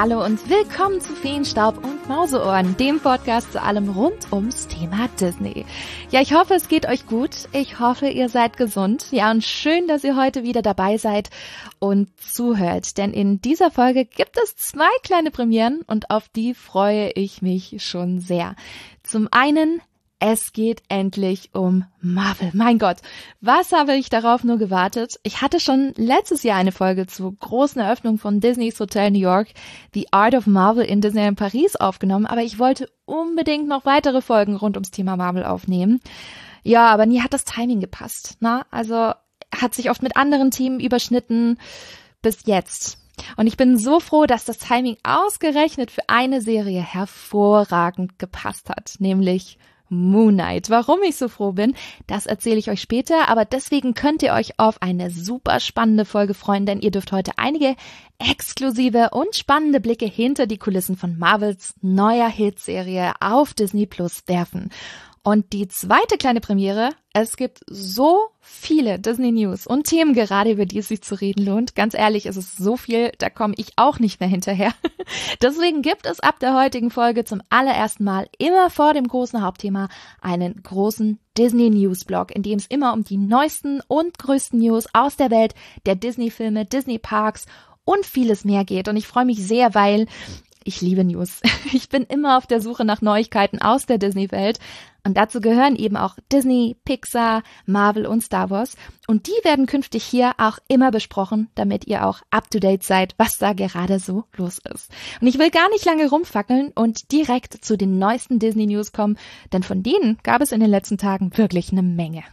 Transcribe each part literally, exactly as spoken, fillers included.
hallo und willkommen zu Feenstaub und Mauseohren, dem Podcast zu allem rund ums Thema Disney. Ja, ich hoffe, es geht euch gut. Ich hoffe, ihr seid gesund. Ja, und schön, dass ihr heute wieder dabei seid und zuhört, denn in dieser Folge gibt es zwei kleine Premieren und auf die freue ich mich schon sehr. Zum einen, es geht endlich um Marvel. Mein Gott, was habe ich darauf nur gewartet? Ich hatte schon letztes Jahr eine Folge zur großen Eröffnung von Disneys Hotel New York, The Art of Marvel in Disneyland Paris aufgenommen, aber ich wollte unbedingt noch weitere Folgen rund ums Thema Marvel aufnehmen. Ja, aber nie hat das Timing gepasst, ne? Also hat sich oft mit anderen Themen überschnitten bis jetzt. Und ich bin so froh, dass das Timing ausgerechnet für eine Serie hervorragend gepasst hat, nämlich Moon Knight. Warum ich so froh bin, das erzähle ich euch später, aber deswegen könnt ihr euch auf eine super spannende Folge freuen, denn ihr dürft heute einige exklusive und spannende Blicke hinter die Kulissen von Marvels neuer Hitserie auf Disney Plus werfen. Und die zweite kleine Premiere, es gibt so viele Disney-News und Themen gerade, über die es sich zu reden lohnt. Ganz ehrlich, es ist so viel, da komme ich auch nicht mehr hinterher. Deswegen gibt es ab der heutigen Folge zum allerersten Mal immer vor dem großen Hauptthema einen großen Disney-News-Blog, in dem es immer um die neuesten und größten News aus der Welt der Disney-Filme, Disney-Parks und vieles mehr geht. Und ich freue mich sehr, weil ich liebe News. Ich bin immer auf der Suche nach Neuigkeiten aus der Disney-Welt. Und dazu gehören eben auch Disney, Pixar, Marvel und Star Wars. Und die werden künftig hier auch immer besprochen, damit ihr auch up-to-date seid, was da gerade so los ist. Und ich will gar nicht lange rumfackeln und direkt zu den neuesten Disney-News kommen, denn von denen gab es in den letzten Tagen wirklich eine Menge.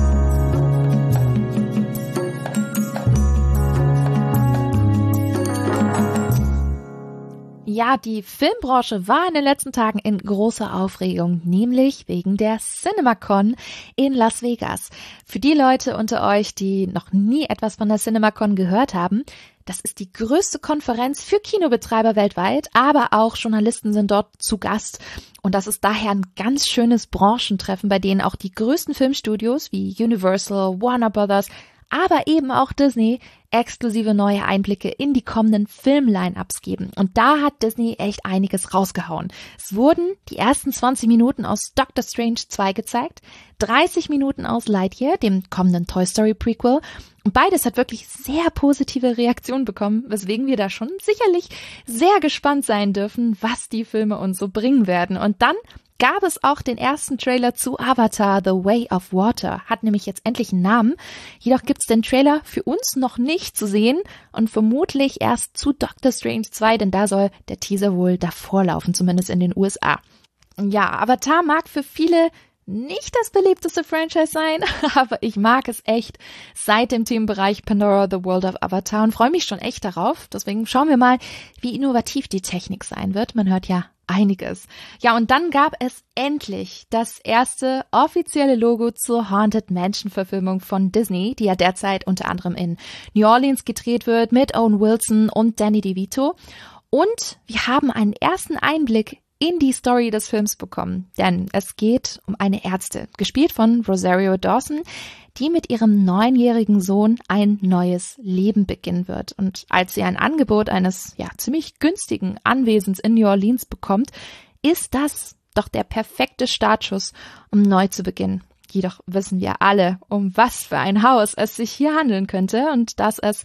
Ja, die Filmbranche war in den letzten Tagen in großer Aufregung, nämlich wegen der CinemaCon in Las Vegas. Für die Leute unter euch, die noch nie etwas von der CinemaCon gehört haben, das ist die größte Konferenz für Kinobetreiber weltweit, aber auch Journalisten sind dort zu Gast. Und das ist daher ein ganz schönes Branchentreffen, bei denen auch die größten Filmstudios wie Universal, Warner Brothers, aber eben auch Disney exklusive neue Einblicke in die kommenden Film-Line-Ups geben. Und da hat Disney echt einiges rausgehauen. Es wurden die ersten zwanzig Minuten aus Doctor Strange zwei gezeigt, dreißig Minuten aus Lightyear, dem kommenden Toy Story Prequel. Und beides hat wirklich sehr positive Reaktionen bekommen, weswegen wir da schon sicherlich sehr gespannt sein dürfen, was die Filme uns so bringen werden. Und dann gab es auch den ersten Trailer zu Avatar, The Way of Water. Hat nämlich jetzt endlich einen Namen. Jedoch gibt's den Trailer für uns noch nicht zu sehen und vermutlich erst zu Doctor Strange zwei, denn da soll der Teaser wohl davor laufen, zumindest in den U S A. Ja, Avatar mag für viele nicht das beliebteste Franchise sein, aber ich mag es echt seit dem Themenbereich Pandora, The World of Avatar und freue mich schon echt darauf. Deswegen schauen wir mal, wie innovativ die Technik sein wird. Man hört ja einiges. Ja, und dann gab es endlich das erste offizielle Logo zur Haunted Mansion Verfilmung von Disney, die ja derzeit unter anderem in New Orleans gedreht wird mit Owen Wilson und Danny DeVito. Und wir haben einen ersten Einblick in die Story des Films bekommen, denn es geht um eine Ärztin, gespielt von Rosario Dawson, die mit ihrem neunjährigen Sohn ein neues Leben beginnen wird. Und als sie ein Angebot eines ja ziemlich günstigen Anwesens in New Orleans bekommt, ist das doch der perfekte Startschuss, um neu zu beginnen. Jedoch wissen wir alle, um was für ein Haus es sich hier handeln könnte und dass es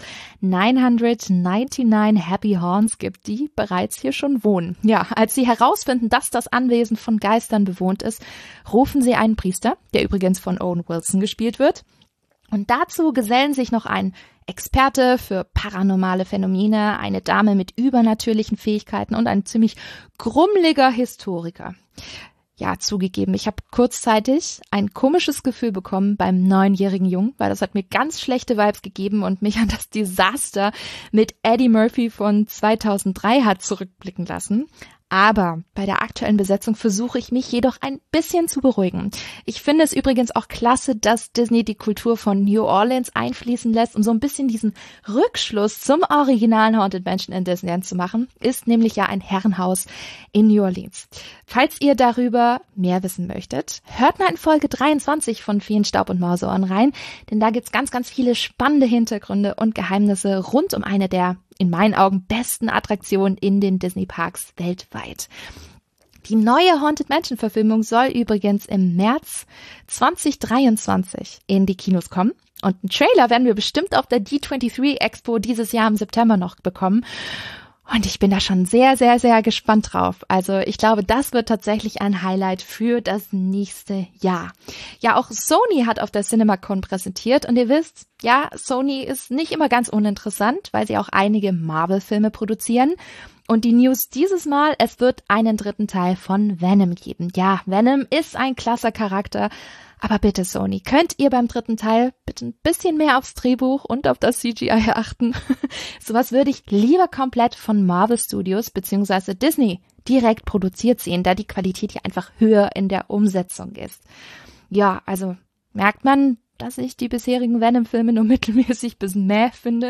neunhundertneunundneunzig Happy Haunts gibt, die bereits hier schon wohnen. Ja, als sie herausfinden, dass das Anwesen von Geistern bewohnt ist, rufen sie einen Priester, der übrigens von Owen Wilson gespielt wird. Und dazu gesellen sich noch ein Experte für paranormale Phänomene, eine Dame mit übernatürlichen Fähigkeiten und ein ziemlich grummeliger Historiker. Ja, zugegeben, ich habe kurzzeitig ein komisches Gefühl bekommen beim neunjährigen Jungen, weil das hat mir ganz schlechte Vibes gegeben und mich an das Desaster mit Eddie Murphy von zweitausenddrei hat zurückblicken lassen. Aber bei der aktuellen Besetzung versuche ich mich jedoch ein bisschen zu beruhigen. Ich finde es übrigens auch klasse, dass Disney die Kultur von New Orleans einfließen lässt, um so ein bisschen diesen Rückschluss zum originalen Haunted Mansion in Disneyland zu machen. Ist nämlich ja ein Herrenhaus in New Orleans. Falls ihr darüber mehr wissen möchtet, hört mal in Folge dreiundzwanzig von Feenstaub und Mauseohren rein, denn da gibt's ganz, ganz viele spannende Hintergründe und Geheimnisse rund um eine der in meinen Augen besten Attraktionen in den Disney-Parks weltweit. Die neue Haunted Mansion-Verfilmung soll übrigens im März zwanzig dreiundzwanzig in die Kinos kommen. Und einen Trailer werden wir bestimmt auf der D dreiundzwanzig Expo dieses Jahr im September noch bekommen. Und ich bin da schon sehr, sehr, sehr gespannt drauf. Also ich glaube, das wird tatsächlich ein Highlight für das nächste Jahr. Ja, auch Sony hat auf der CinemaCon präsentiert. Und ihr wisst, ja, Sony ist nicht immer ganz uninteressant, weil sie auch einige Marvel-Filme produzieren. Und die News dieses Mal, es wird einen dritten Teil von Venom geben. Ja, Venom ist ein klasse Charakter. Aber bitte Sony, könnt ihr beim dritten Teil bitte ein bisschen mehr aufs Drehbuch und auf das C G I achten? Sowas würde ich lieber komplett von Marvel Studios bzw. Disney direkt produziert sehen, da die Qualität ja einfach höher in der Umsetzung ist. Ja, also merkt man, dass ich die bisherigen Venom-Filme nur mittelmäßig bis mäh finde.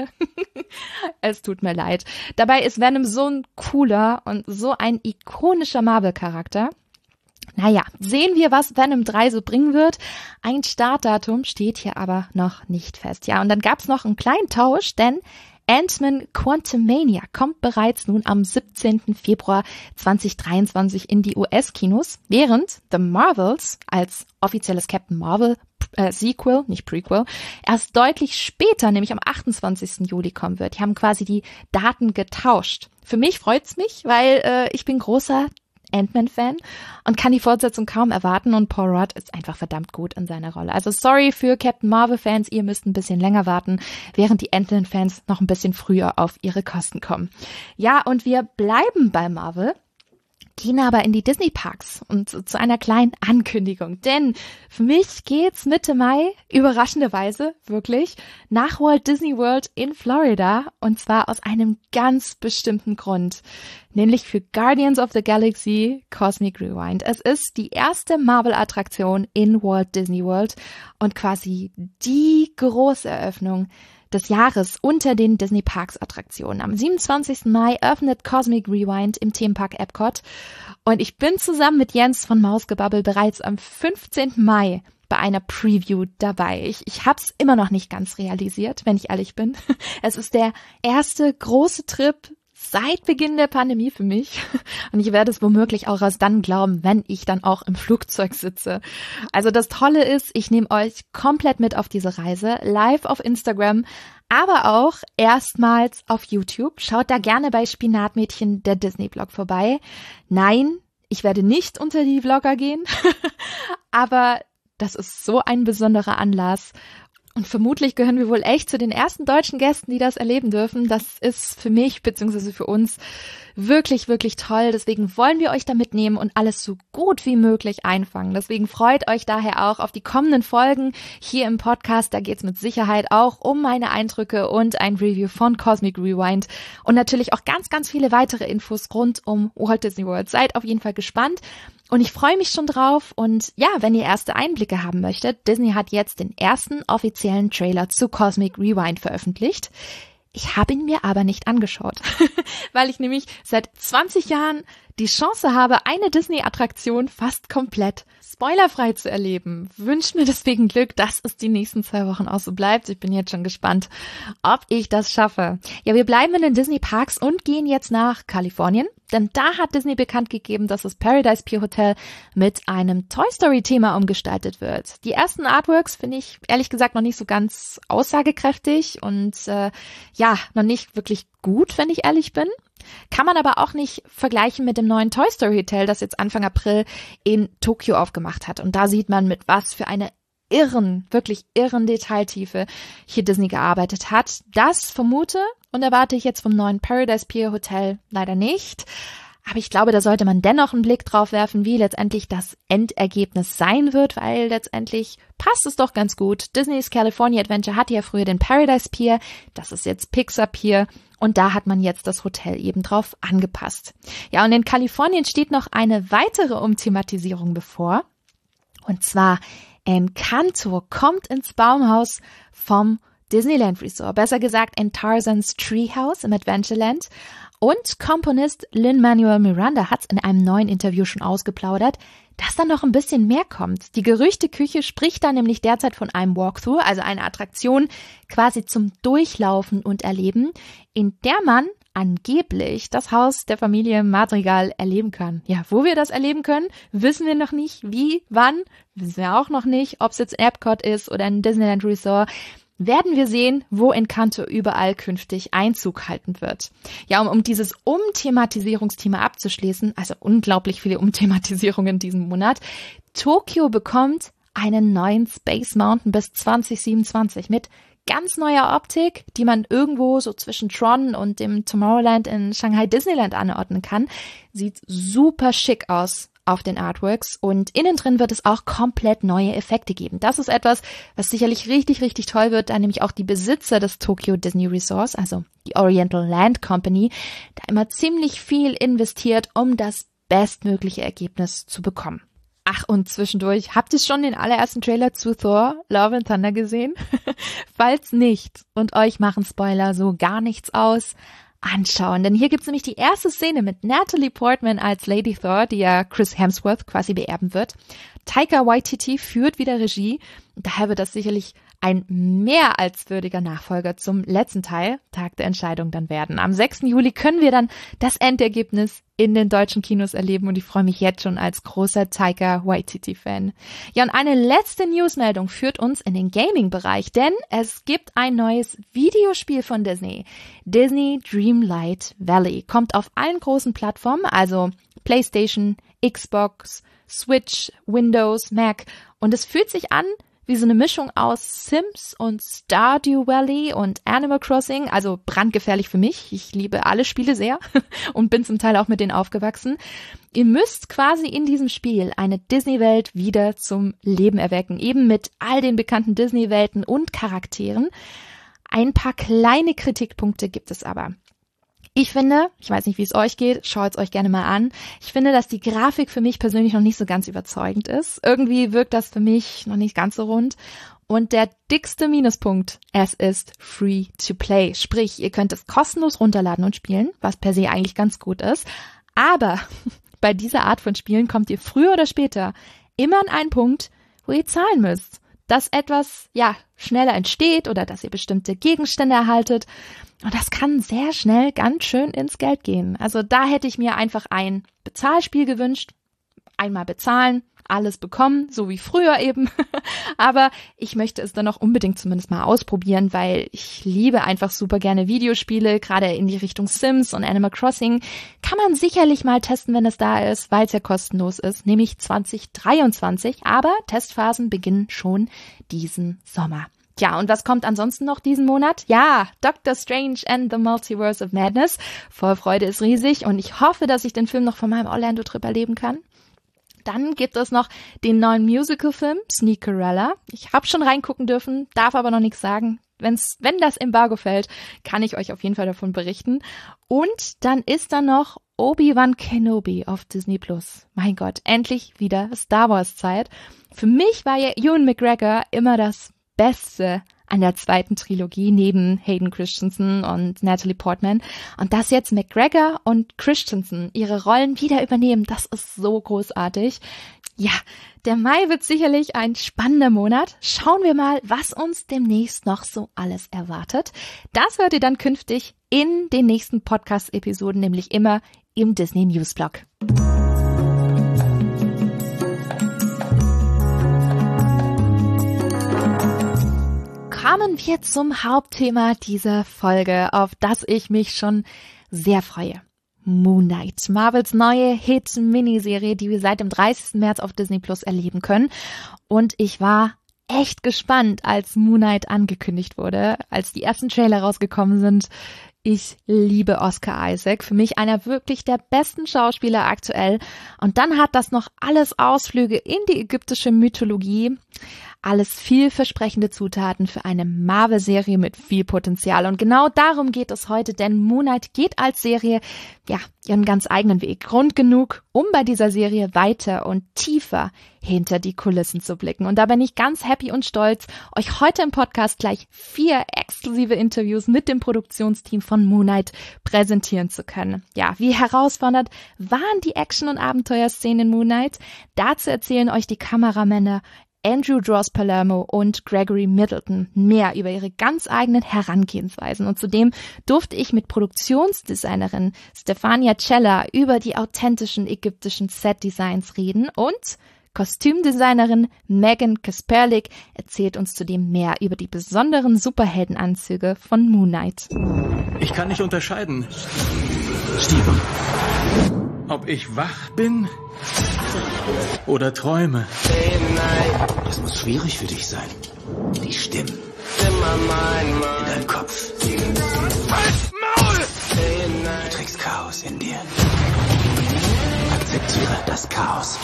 Es tut mir leid. Dabei ist Venom so ein cooler und so ein ikonischer Marvel-Charakter. Naja, sehen wir, was Venom drei so bringen wird. Ein Startdatum steht hier aber noch nicht fest. Ja, und dann gab's noch einen kleinen Tausch, denn Ant-Man Quantumania kommt bereits nun am siebzehnten Februar zwanzig dreiundzwanzig in die U S-Kinos, während The Marvels als offizielles Captain Marvel äh, Sequel, nicht Prequel, erst deutlich später, nämlich am achtundzwanzigsten Juli kommen wird. Die haben quasi die Daten getauscht. Für mich freut's mich, weil äh, ich bin großer Ant-Man-Fan und kann die Fortsetzung kaum erwarten und Paul Rudd ist einfach verdammt gut in seiner Rolle. Also sorry für Captain Marvel-Fans, ihr müsst ein bisschen länger warten, während die Ant-Man-Fans noch ein bisschen früher auf ihre Kosten kommen. Ja, und wir bleiben bei Marvel, gehen aber in die Disney-Parks und zu einer kleinen Ankündigung. Denn für mich geht's Mitte Mai, überraschenderweise, wirklich, nach Walt Disney World in Florida. Und zwar aus einem ganz bestimmten Grund. Nämlich für Guardians of the Galaxy Cosmic Rewind. Es ist die erste Marvel-Attraktion in Walt Disney World und quasi die große Eröffnung des Jahres unter den Disney Parks Attraktionen. Am siebenundzwanzigsten Mai öffnet Cosmic Rewind im Themenpark Epcot und ich bin zusammen mit Jens von Mausgebabbel bereits am fünfzehnten Mai bei einer Preview dabei. Ich, ich hab's immer noch nicht ganz realisiert, wenn ich ehrlich bin. Es ist der erste große Trip seit Beginn der Pandemie für mich. Und ich werde es womöglich auch erst dann glauben, wenn ich dann auch im Flugzeug sitze. Also das Tolle ist, ich nehme euch komplett mit auf diese Reise, live auf Instagram, aber auch erstmals auf YouTube. Schaut da gerne bei Spinatmädchen, der Disney-Blog, vorbei. Nein, ich werde nicht unter die Vlogger gehen, aber das ist so ein besonderer Anlass. Und vermutlich gehören wir wohl echt zu den ersten deutschen Gästen, die das erleben dürfen. Das ist für mich bzw. für uns wirklich, wirklich toll. Deswegen wollen wir euch da mitnehmen und alles so gut wie möglich einfangen. Deswegen freut euch daher auch auf die kommenden Folgen hier im Podcast. Da geht es mit Sicherheit auch um meine Eindrücke und ein Review von Cosmic Rewind. Und natürlich auch ganz, ganz viele weitere Infos rund um Walt Disney World. Seid auf jeden Fall gespannt. Und ich freue mich schon drauf und ja, wenn ihr erste Einblicke haben möchtet, Disney hat jetzt den ersten offiziellen Trailer zu Cosmic Rewind veröffentlicht. Ich habe ihn mir aber nicht angeschaut, weil ich nämlich seit zwanzig Jahren die Chance habe, eine Disney-Attraktion fast komplett spoilerfrei zu erleben. Wünscht mir deswegen Glück, dass es die nächsten zwei Wochen auch so bleibt. Ich bin jetzt schon gespannt, ob ich das schaffe. Ja, wir bleiben in den Disney-Parks und gehen jetzt nach Kalifornien. Denn da hat Disney bekannt gegeben, dass das Paradise Pier Hotel mit einem Toy Story Thema umgestaltet wird. Die ersten Artworks finde ich ehrlich gesagt noch nicht so ganz aussagekräftig und äh, ja, noch nicht wirklich gut, wenn ich ehrlich bin. Kann man aber auch nicht vergleichen mit dem neuen Toy Story Hotel, das jetzt Anfang April in Tokio aufgemacht hat. Und da sieht man, mit was für eine irren, wirklich irren Detailtiefe hier Disney gearbeitet hat. Das vermute und erwarte ich jetzt vom neuen Paradise Pier Hotel leider nicht. Aber ich glaube, da sollte man dennoch einen Blick drauf werfen, wie letztendlich das Endergebnis sein wird, weil letztendlich passt es doch ganz gut. Disney's California Adventure hatte ja früher den Paradise Pier, das ist jetzt Pixar Pier und da hat man jetzt das Hotel eben drauf angepasst. Ja, und in Kalifornien steht noch eine weitere Umthematisierung bevor. Und zwar Encanto kommt ins Baumhaus vom Disneyland Resort, besser gesagt in Tarzan's Treehouse im Adventureland. Und Komponist Lin-Manuel Miranda hat es in einem neuen Interview schon ausgeplaudert, dass da noch ein bisschen mehr kommt. Die Gerüchteküche spricht da nämlich derzeit von einem Walkthrough, also einer Attraktion quasi zum Durchlaufen und Erleben, in der man angeblich das Haus der Familie Madrigal erleben kann. Ja, wo wir das erleben können, wissen wir noch nicht. Wie, wann, wissen wir auch noch nicht. Ob es jetzt Epcot ist oder ein Disneyland Resort, werden wir sehen, wo Encanto überall künftig Einzug halten wird. Ja, um, um dieses Umthematisierungsthema abzuschließen, also unglaublich viele Umthematisierungen in diesem Monat, Tokio bekommt einen neuen Space Mountain bis zwanzig siebenundzwanzig mit ganz neuer Optik, die man irgendwo so zwischen Tron und dem Tomorrowland in Shanghai Disneyland anordnen kann. Sieht super schick aus auf den Artworks und innen drin wird es auch komplett neue Effekte geben. Das ist etwas, was sicherlich richtig, richtig toll wird, da nämlich auch die Besitzer des Tokyo Disney Resorts, also die Oriental Land Company, da immer ziemlich viel investiert, um das bestmögliche Ergebnis zu bekommen. Ach, und zwischendurch, habt ihr schon den allerersten Trailer zu Thor, Love and Thunder gesehen? Falls nicht und euch machen Spoiler so gar nichts aus, anschauen. Denn hier gibt's nämlich die erste Szene mit Natalie Portman als Lady Thor, die ja Chris Hemsworth quasi beerben wird. Taika Waititi führt wieder Regie. Daher wird das sicherlich ein mehr als würdiger Nachfolger zum letzten Teil, Tag der Entscheidung, dann werden. Am sechsten Juli können wir dann das Endergebnis in den deutschen Kinos erleben und ich freue mich jetzt schon als großer Taika Waititi-Fan. Ja, und eine letzte Newsmeldung führt uns in den Gaming-Bereich, denn es gibt ein neues Videospiel von Disney. Disney Dreamlight Valley kommt auf allen großen Plattformen, also PlayStation, Xbox, Switch, Windows, Mac und es fühlt sich an wie so eine Mischung aus Sims und Stardew Valley und Animal Crossing, also brandgefährlich für mich. Ich liebe alle Spiele sehr und bin zum Teil auch mit denen aufgewachsen. Ihr müsst quasi in diesem Spiel eine Disney-Welt wieder zum Leben erwecken, eben mit all den bekannten Disney-Welten und Charakteren. Ein paar kleine Kritikpunkte gibt es aber. Ich finde, ich weiß nicht, wie es euch geht, schaut es euch gerne mal an. Ich finde, dass die Grafik für mich persönlich noch nicht so ganz überzeugend ist. Irgendwie wirkt das für mich noch nicht ganz so rund. Und der dickste Minuspunkt, es ist free to play. Sprich, ihr könnt es kostenlos runterladen und spielen, was per se eigentlich ganz gut ist. Aber bei dieser Art von Spielen kommt ihr früher oder später immer an einen Punkt, wo ihr zahlen müsst. Dass etwas, ja, schneller entsteht oder dass ihr bestimmte Gegenstände erhaltet. Und das kann sehr schnell ganz schön ins Geld gehen. Also da hätte ich mir einfach ein Bezahlspiel gewünscht. Einmal bezahlen, alles bekommen, so wie früher eben. Aber ich möchte es dann auch unbedingt zumindest mal ausprobieren, weil ich liebe einfach super gerne Videospiele, gerade in die Richtung Sims und Animal Crossing. Kann man sicherlich mal testen, wenn es da ist, weil es ja kostenlos ist, nämlich zwanzig dreiundzwanzig. Aber Testphasen beginnen schon diesen Sommer. Ja, und was kommt ansonsten noch diesen Monat? Ja, Doctor Strange and the Multiverse of Madness. Vorfreude ist riesig und ich hoffe, dass ich den Film noch von meinem Orlando-Trip erleben kann. Dann gibt es noch den neuen Musical-Film Sneakerella. Ich habe schon reingucken dürfen, darf aber noch nichts sagen. Wenn's, wenn das Embargo fällt, kann ich euch auf jeden Fall davon berichten. Und dann ist da noch Obi-Wan Kenobi auf Disney Plus. Mein Gott, endlich wieder Star Wars Zeit. Für mich war ja Ewan McGregor immer das Beste an der zweiten Trilogie neben Hayden Christensen und Natalie Portman. Und dass jetzt McGregor und Christensen ihre Rollen wieder übernehmen, das ist so großartig. Ja, der Mai wird sicherlich ein spannender Monat. Schauen wir mal, was uns demnächst noch so alles erwartet. Das hört ihr dann künftig in den nächsten Podcast-Episoden, nämlich immer im Disney News Blog. Kommen wir zum Hauptthema dieser Folge, auf das ich mich schon sehr freue. Moon Knight, Marvels neue Hit-Miniserie, die wir seit dem dreißigsten März auf Disney Plus erleben können. Und ich war echt gespannt, als Moon Knight angekündigt wurde, als die ersten Trailer rausgekommen sind. Ich liebe Oscar Isaac, für mich einer wirklich der besten Schauspieler aktuell. Und dann hat das noch alles Ausflüge in die ägyptische Mythologie. Alles vielversprechende Zutaten für eine Marvel-Serie mit viel Potenzial. Und genau darum geht es heute, denn Moon Knight geht als Serie, ja, ihren ganz eigenen Weg. Grund genug, um bei dieser Serie weiter und tiefer hinter die Kulissen zu blicken. Und da bin ich ganz happy und stolz, euch heute im Podcast gleich vier exklusive Interviews mit dem Produktionsteam von Moon Knight präsentieren zu können. Ja, wie herausfordernd waren die Action- und Abenteuerszenen in Moon Knight? Dazu erzählen euch die Kameramänner Andrew Dross Palermo und Gregory Middleton mehr über ihre ganz eigenen Herangehensweisen. Und zudem durfte ich mit Produktionsdesignerin Stefania Cella über die authentischen ägyptischen Set-Designs reden und Kostümdesignerin Megan Kasperlik erzählt uns zudem mehr über die besonderen Superheldenanzüge von Moon Knight. Ich kann nicht unterscheiden, Steven, ob ich wach bin oder träume. Das muss schwierig für dich sein. Die Stimmen in deinem Kopf. Halt's Maul! Du trägst Chaos in dir. Akzeptiere das Chaos.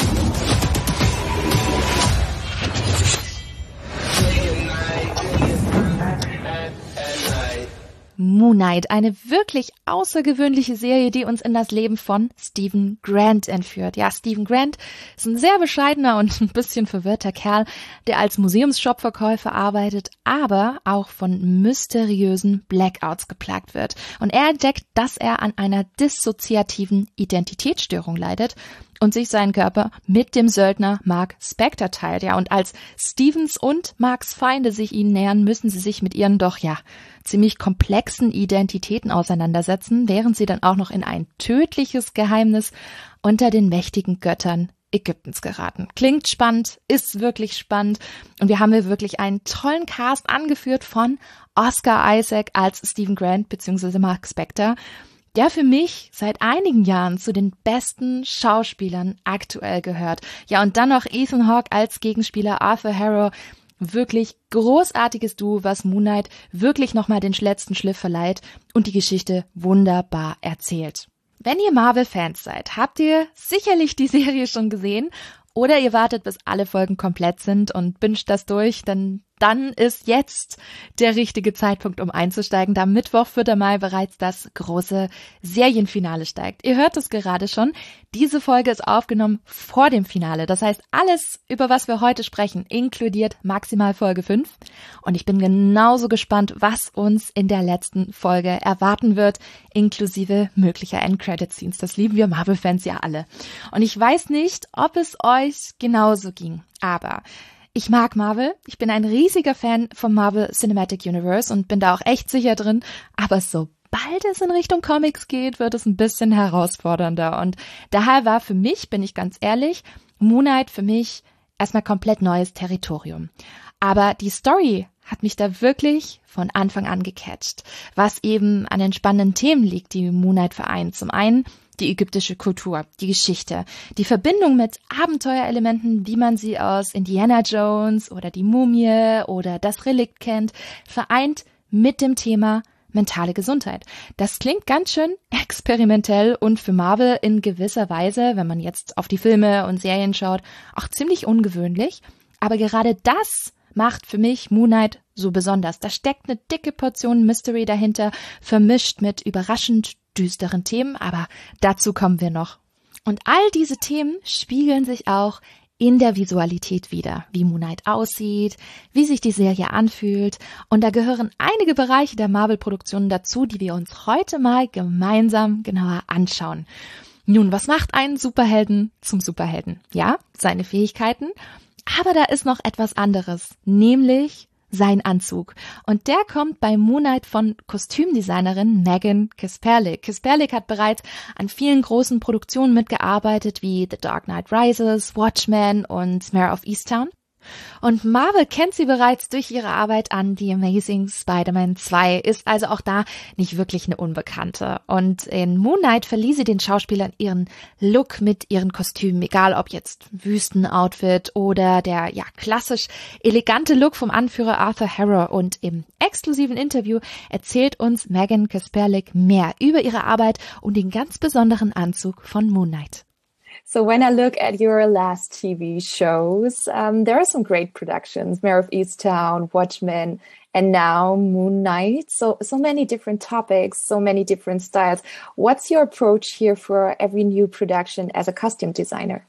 Moon Knight, eine wirklich außergewöhnliche Serie, die uns in das Leben von Stephen Grant entführt. Ja, Stephen Grant ist ein sehr bescheidener und ein bisschen verwirrter Kerl, der als Museumsshopverkäufer arbeitet, aber auch von mysteriösen Blackouts geplagt wird. Und er entdeckt, dass er an einer dissoziativen Identitätsstörung leidet und sich seinen Körper mit dem Söldner Mark Spector teilt. Ja, und als Stevens und Marks Feinde sich ihnen nähern, müssen sie sich mit ihren doch, ja, ziemlich komplexen Identitäten auseinandersetzen, während sie dann auch noch in ein tödliches Geheimnis unter den mächtigen Göttern Ägyptens geraten. Klingt spannend, ist wirklich spannend. Und wir haben hier wirklich einen tollen Cast angeführt von Oscar Isaac als Stephen Grant bzw. Mark Spector, der für mich seit einigen Jahren zu den besten Schauspielern aktuell gehört. Ja, und dann noch Ethan Hawke als Gegenspieler Arthur Harrow. Wirklich großartiges Duo, was Moon Knight wirklich nochmal den letzten Schliff verleiht und die Geschichte wunderbar erzählt. Wenn ihr Marvel-Fans seid, habt ihr sicherlich die Serie schon gesehen oder ihr wartet, bis alle Folgen komplett sind und binscht das durch, denn dann ist jetzt der richtige Zeitpunkt, um einzusteigen, da Mittwoch, vierter Mai bereits das große Serienfinale steigt. Ihr hört es gerade schon, diese Folge ist aufgenommen vor dem Finale. Das heißt, alles, über was wir heute sprechen, inkludiert maximal Folge fünf. Und ich bin genauso gespannt, was uns in der letzten Folge erwarten wird, inklusive möglicher End-Credit-Scenes. Das lieben wir Marvel-Fans ja alle. Und ich weiß nicht, ob es euch genauso ging, aber ich mag Marvel, ich bin ein riesiger Fan vom Marvel Cinematic Universe und bin da auch echt sicher drin, aber sobald es in Richtung Comics geht, wird es ein bisschen herausfordernder und daher war für mich, bin ich ganz ehrlich, Moon Knight für mich erstmal komplett neues Territorium. Aber die Story hat mich da wirklich von Anfang an gecatcht, was eben an den spannenden Themen liegt, die Moon Knight vereint. Zum einen die ägyptische Kultur, die Geschichte, die Verbindung mit Abenteuerelementen, wie man sie aus Indiana Jones oder die Mumie oder das Relikt kennt, vereint mit dem Thema mentale Gesundheit. Das klingt ganz schön experimentell und für Marvel in gewisser Weise, wenn man jetzt auf die Filme und Serien schaut, auch ziemlich ungewöhnlich. Aber gerade das macht für mich Moon Knight so besonders. Da steckt eine dicke Portion Mystery dahinter, vermischt mit überraschend düsteren Themen, aber dazu kommen wir noch. Und all diese Themen spiegeln sich auch in der Visualität wider, wie Moon Knight aussieht, wie sich die Serie anfühlt. Und da gehören einige Bereiche der Marvel-Produktionen dazu, die wir uns heute mal gemeinsam genauer anschauen. Nun, was macht einen Superhelden zum Superhelden? Ja, seine Fähigkeiten, aber da ist noch etwas anderes, nämlich sein Anzug. Und der kommt bei Moon Knight von Kostümdesignerin Megan Kasperlik. Kasperlik hat bereits an vielen großen Produktionen mitgearbeitet, wie The Dark Knight Rises, Watchmen und Mare of Easttown. Und Marvel kennt sie bereits durch ihre Arbeit an The Amazing Spider-Man zwei, ist also auch da nicht wirklich eine Unbekannte. Und in Moon Knight verlieh sie den Schauspielern ihren Look mit ihren Kostümen, egal ob jetzt Wüstenoutfit oder der ja klassisch elegante Look vom Anführer Arthur Harrow. Und im exklusiven Interview erzählt uns Megan Kasperlik mehr über ihre Arbeit und den ganz besonderen Anzug von Moon Knight. So when I look at your last T V shows, um, there are some great productions, Mare of Easttown, Watchmen, and now Moon Knight. So, so many different topics, so many different styles. What's your approach here for every new production as a costume designer?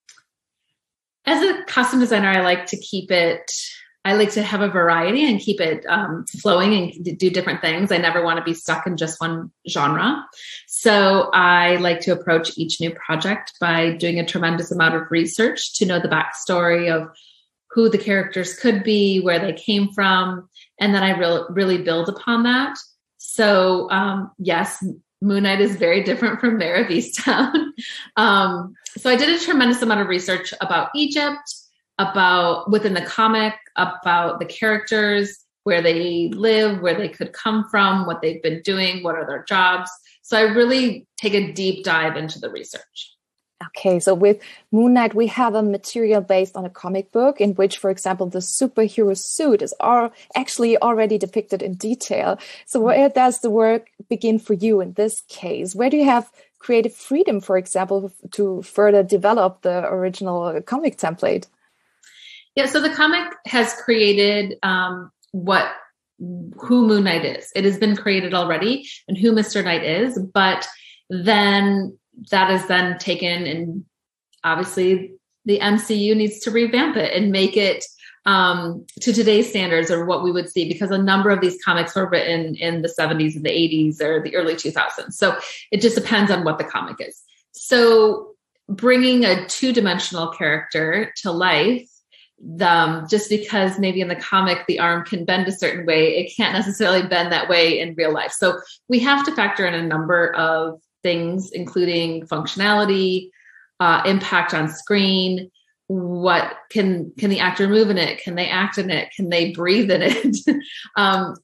As a costume designer, I like to keep it, I like to have a variety and keep it um, flowing and do different things. I never want to be stuck in just one genre. So I like to approach each new project by doing a tremendous amount of research to know the backstory of who the characters could be, where they came from, and then I re- really build upon that. So um, yes, Moon Knight is very different from Mare of Easttown. um, so I did a tremendous amount of research about Egypt, about within the comic, about the characters, where they live, where they could come from, what they've been doing, what are their jobs. So I really take a deep dive into the research. Okay, so with Moon Knight, we have a material based on a comic book in which, for example, the superhero suit is all actually already depicted in detail. So where does the work begin for you in this case? Where do you have creative freedom, for example, to further develop the original comic template? Yeah, so the comic has created um, what who Moon Knight is. It has been created already and who Mister Knight is, but then that is then taken, and obviously the M C U needs to revamp it and make it um, to today's standards or what we would see, because a number of these comics were written in the seventies and the eighties or the early two thousands. So it just depends on what the comic is. So bringing a two-dimensional character to life, um, just because maybe in the comic the arm can bend a certain way, it can't necessarily bend that way in real life. So we have to factor in a number of things, including functionality, uh, impact on screen, what can, can the actor move in it? Can they act in it? Can they breathe in it? um,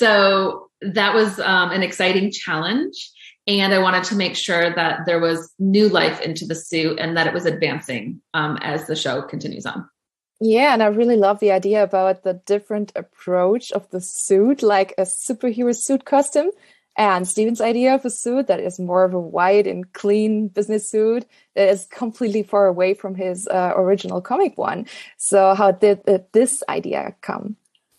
so that was um, an exciting challenge. And I wanted to make sure that there was new life into the suit and that it was advancing um, as the show continues on. Yeah, and I really love the idea about the different approach of the suit, like a superhero suit costume. And Steven's idea of a suit that is more of a white and clean business suit that is completely far away from his uh, original comic one. So how did uh, this idea come?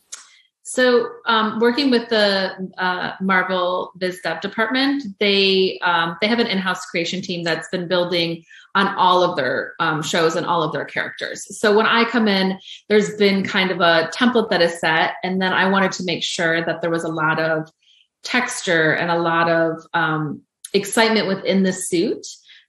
So um, working with the uh, Marvel Biz Dev department, they um, they have an in-house creation team that's been building on all of their um, shows and all of their characters. So when I come in, there's been kind of a template that is set. And then I wanted to make sure that there was a lot of texture and a lot of um, excitement within the suit.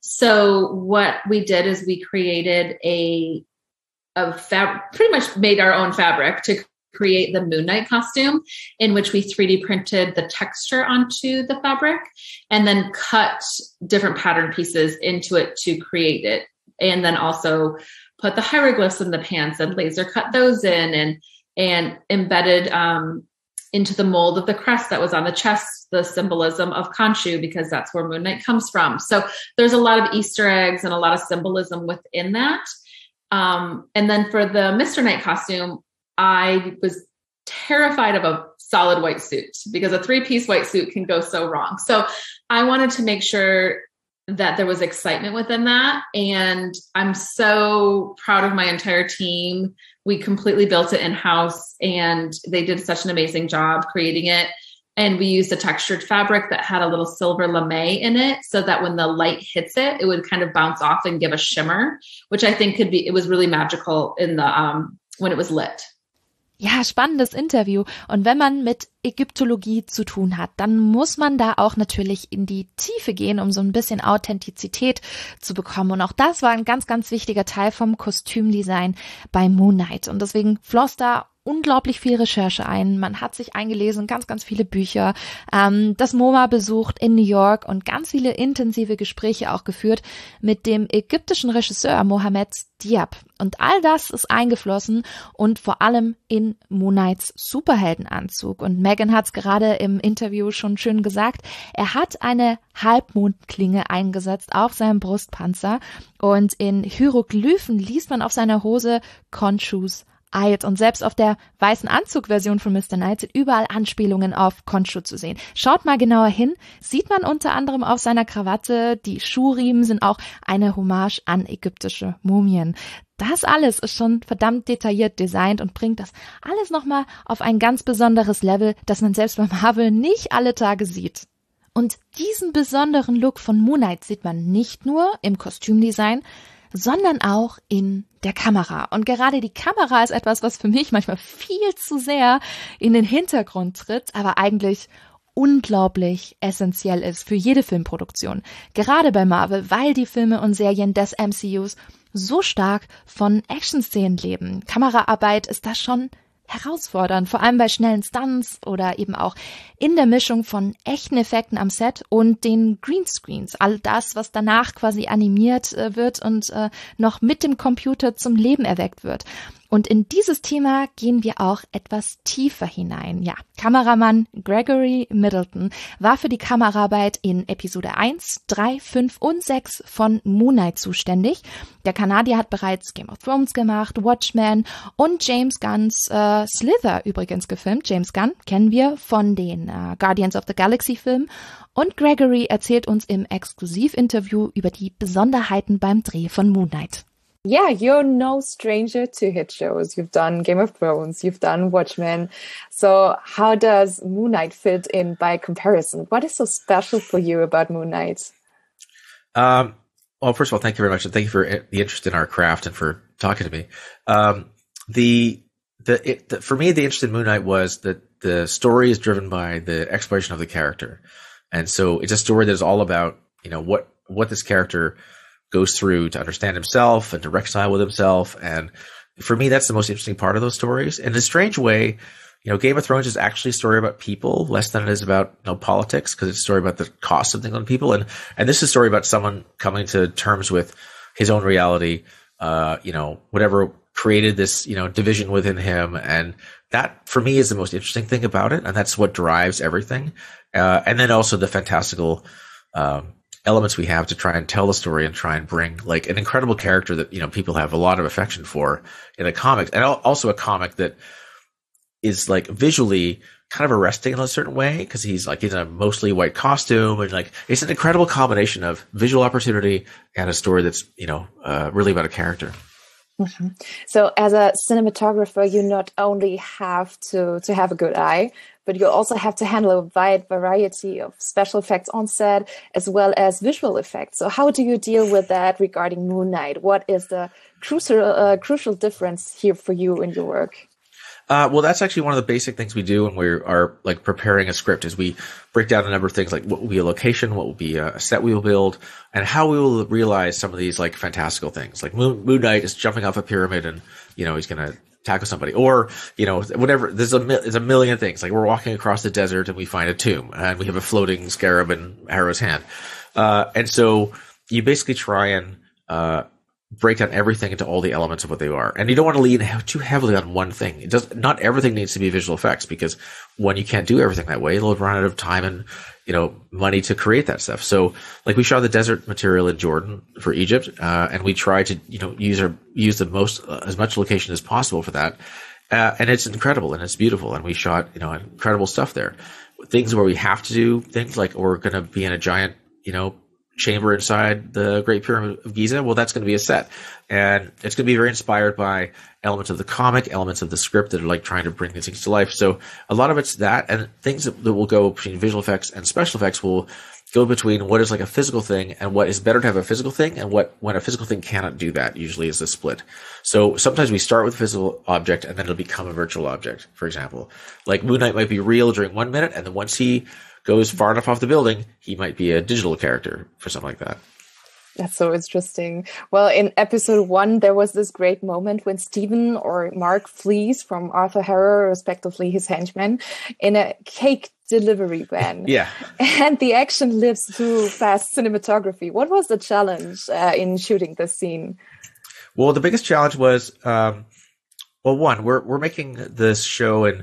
So what we did is we created a, a fab, pretty much made our own fabric to create the Moon Knight costume, in which we three D printed the texture onto the fabric and then cut different pattern pieces into it to create it. And then also put the hieroglyphs in the pants and laser cut those in and, and embedded, um, into the mold of the crest that was on the chest, the symbolism of Khonshu, because that's where Moon Knight comes from. So there's a lot of Easter eggs and a lot of symbolism within that. Um, and then for the Mister Knight costume, I was terrified of a solid white suit because a three-piece white suit can go so wrong. So I wanted to make sure that there was excitement within that. And I'm so proud of my entire team. We completely built it in-house and they did such an amazing job creating it. And we used a textured fabric that had a little silver lame in it so that when the light hits it, it would kind of bounce off and give a shimmer, which I think could be, it was really magical in the, um, when it was lit. Ja, spannendes Interview. Und wenn man mit Ägyptologie zu tun hat, dann muss man da auch natürlich in die Tiefe gehen, um so ein bisschen Authentizität zu bekommen. Und auch das war ein ganz, ganz wichtiger Teil vom Kostümdesign bei Moon Knight. Und deswegen floss da unglaublich viel Recherche ein. Man hat sich eingelesen, ganz, ganz viele Bücher, ähm, das MoMA besucht in New York und ganz viele intensive Gespräche auch geführt mit dem ägyptischen Regisseur Mohamed Diab. Und all das ist eingeflossen und vor allem in Moon Knights Superheldenanzug. Und Megan hat es gerade im Interview schon schön gesagt, er hat eine Halbmondklinge eingesetzt auf seinem Brustpanzer und in Hieroglyphen liest man auf seiner Hose Khonshus Eid. Und selbst auf der weißen Anzugversion von Mister Knight sind überall Anspielungen auf Khonshu zu sehen. Schaut mal genauer hin, sieht man unter anderem auf seiner Krawatte, die Schuhriemen sind auch eine Hommage an ägyptische Mumien. Das alles ist schon verdammt detailliert designt und bringt das alles nochmal auf ein ganz besonderes Level, das man selbst bei Marvel nicht alle Tage sieht. Und diesen besonderen Look von Moon Knight sieht man nicht nur im Kostümdesign, sondern auch in der Kamera. Und gerade die Kamera ist etwas, was für mich manchmal viel zu sehr in den Hintergrund tritt, aber eigentlich unglaublich essentiell ist für jede Filmproduktion. Gerade bei Marvel, weil die Filme und Serien des M C Us so stark von Action-Szenen leben. Kameraarbeit ist da schon herausfordernd, vor allem bei schnellen Stunts oder eben auch in der Mischung von echten Effekten am Set und den Greenscreens. All das, was danach quasi animiert äh, wird und äh, noch mit dem Computer zum Leben erweckt wird. Und in dieses Thema gehen wir auch etwas tiefer hinein. Ja, Kameramann Gregory Middleton war für die Kameraarbeit in Episode eins, drei, fünf und sechs von Moon Knight zuständig. Der Kanadier hat bereits Game of Thrones gemacht, Watchmen und James Gunns äh, Slither übrigens gefilmt. James Gunn kennen wir von den äh, Guardians of the Galaxy Filmen. Und Gregory erzählt uns im Exklusivinterview über die Besonderheiten beim Dreh von Moon Knight. Yeah, you're no stranger to hit shows. You've done Game of Thrones, you've done Watchmen. So how does Moon Knight fit in by comparison? What is so special for you about Moon Knight? Um, well, first of all, thank you very much. And thank you for the interest in our craft and for talking to me. Um, the, the, it, the, for me, the interest in Moon Knight was that the story is driven by the exploration of the character. And so it's a story that is all about, you know, what, what this character goes through to understand himself and to reconcile with himself. And for me, that's the most interesting part of those stories. In a strange way, you know, Game of Thrones is actually a story about people less than it is about, you know, politics, because it's a story about the cost of things on people. And, and this is a story about someone coming to terms with his own reality, uh, you know, whatever created this, you know, division within him. And that for me is the most interesting thing about it. And that's what drives everything. Uh, and then also the fantastical, um, elements we have to try and tell the story and try and bring like an incredible character that, you know, people have a lot of affection for in a comic, and also a comic that is like visually kind of arresting in a certain way, because he's like in a mostly white costume, and like it's an incredible combination of visual opportunity and a story that's, you know, uh, really about a character. Mm-hmm. So as a cinematographer, you not only have to, to have a good eye, but you also have to handle a wide variety of special effects on set, as well as visual effects. So how do you deal with that regarding Moon Knight? What is the crucial, uh, crucial difference here for you in your work? Uh, well, that's actually one of the basic things we do when we are like preparing a script, is we break down a number of things, like what will be a location, what will be a set we will build, and how we will realize some of these like fantastical things. Like Moon, Moon Knight is jumping off a pyramid and, you know, he's going to tackle somebody, or, you know, whatever. There's a, there's a million things. Like we're walking across the desert and we find a tomb and we have a floating scarab in Harrow's hand. Uh, and so you basically try and, uh, break down everything into all the elements of what they are. And you don't want to lean too heavily on one thing. It does not everything needs to be visual effects, because when you can't do everything that way, it'll run out of time and, you know, money to create that stuff. So like we shot the desert material in Jordan for Egypt, uh, and we try to, you know, use our, use the most, uh, as much location as possible for that. Uh, and it's incredible and it's beautiful. And we shot, you know, incredible stuff there. Things where we have to do things like we're going to be in a giant, you know, chamber inside the Great Pyramid of Giza. Well, that's going to be a set, and it's going to be very inspired by elements of the comic, elements of the script that are like trying to bring these things to life. So a lot of it's that, and things that, that will go between visual effects and special effects will go between what is like a physical thing and what is better to have a physical thing, and what when a physical thing cannot do that usually is a split. So sometimes we start with a physical object and then it'll become a virtual object. For example, like Moon Knight might be real during one minute, and then once he goes far enough off the building, he might be a digital character for something like that. That's so interesting. Well, in episode one, there was this great moment when Stephen or Mark flees from Arthur Harrow, respectively his henchman, in a cake delivery van. Yeah. And the action lives through fast cinematography. What was the challenge uh, in shooting this scene? Well, the biggest challenge was, um, well, one, we're we're making this show in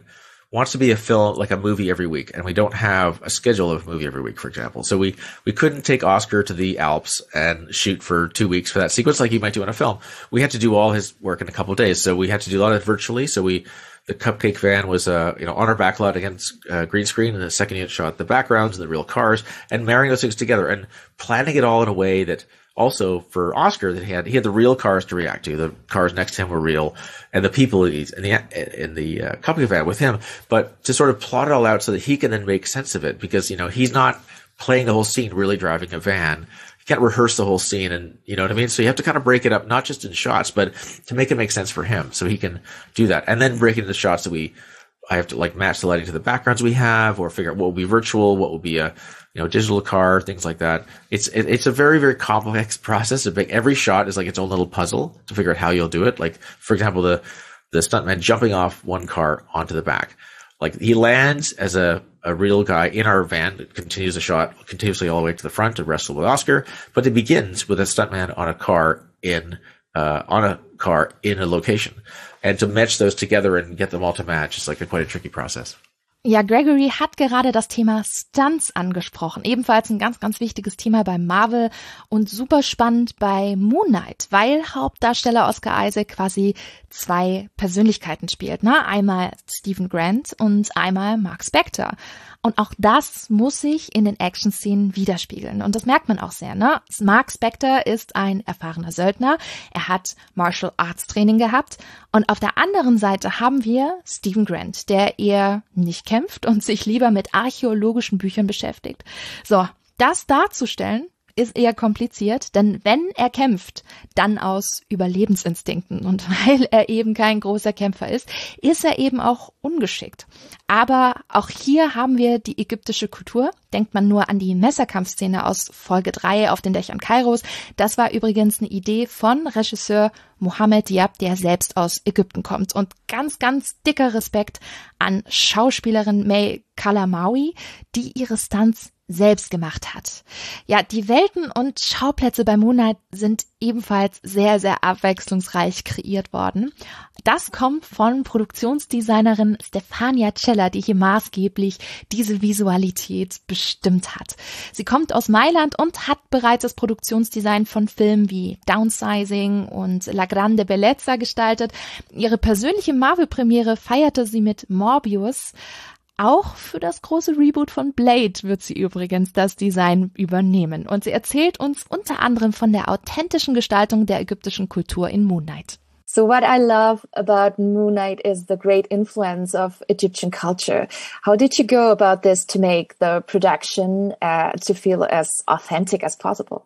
wants to be a film, like a movie every week, and we don't have a schedule of a movie every week, for example. So we, we couldn't take Oscar to the Alps and shoot for two weeks for that sequence like you might do in a film. We had to do all his work in a couple of days. So we had to do a lot of it virtually. So we, the Cupcake van was, uh, you know, on our backlot against uh, green screen, and the second unit shot the backgrounds and the real cars, and marrying those things together and planning it all in a way that also for Oscar that he had, he had the real cars to react to. The cars next to him were real, and the people in the, in the uh, Cupcake van with him, but to sort of plot it all out so that he can then make sense of it, because, you know, he's not playing the whole scene really driving a van. Can't rehearse the whole scene, and you know what I mean? So you have to kind of break it up, not just in shots, but to make it make sense for him so he can do that. And then break it into shots that we, I have to like match the lighting to the backgrounds we have, or figure out what will be virtual, what will be a, you know, digital car, things like that. It's, it, it's a very, very complex process. Every shot is like its own little puzzle to figure out how you'll do it. Like, for example, the, the stuntman jumping off one car onto the back. Like, he lands as a, a real guy in our van that continues the shot continuously all the way to the front to wrestle with Oscar. But it begins with a stuntman on a car in, uh, on a car in a location. And to match those together and get them all to match is like a, quite a tricky process. Ja, Gregory hat gerade das Thema Stunts angesprochen. Ebenfalls ein ganz, ganz wichtiges Thema bei Marvel und super spannend bei Moon Knight, weil Hauptdarsteller Oscar Isaac quasi zwei Persönlichkeiten spielt, ne? Einmal Stephen Grant und einmal Mark Spector. Und auch das muss sich in den Action-Szenen widerspiegeln. Und das merkt man auch sehr, ne? Mark Spector ist ein erfahrener Söldner. Er hat Martial Arts Training gehabt. Und auf der anderen Seite haben wir Stephen Grant, der eher nicht kämpft und sich lieber mit archäologischen Büchern beschäftigt. So, das darzustellen ist eher kompliziert, denn wenn er kämpft, dann aus Überlebensinstinkten. Und weil er eben kein großer Kämpfer ist, ist er eben auch ungeschickt. Aber auch hier haben wir die ägyptische Kultur. Denkt man nur an die Messerkampfszene aus Folge drei auf den Dächern Kairos. Das war übrigens eine Idee von Regisseur Mohammed Diab, der selbst aus Ägypten kommt. Und ganz, ganz dicker Respekt an Schauspielerin May Kalamaui, die ihre Stunts selbst gemacht hat. Ja, die Welten und Schauplätze bei Moon Knight sind ebenfalls sehr, sehr abwechslungsreich kreiert worden. Das kommt von Produktionsdesignerin Stefania Cella, die hier maßgeblich diese Visualität bestimmt hat. Sie kommt aus Mailand und hat bereits das Produktionsdesign von Filmen wie Downsizing und La Grande Bellezza gestaltet. Ihre persönliche Marvel-Premiere feierte sie mit Morbius. Auch für das große Reboot von Blade wird sie übrigens das Design übernehmen. Und sie erzählt uns unter anderem von der authentischen Gestaltung der ägyptischen Kultur in Moon Knight. So what I love about Moon Knight is the great influence of Egyptian culture. How did you go about this to make the production uh, to feel as authentic as possible?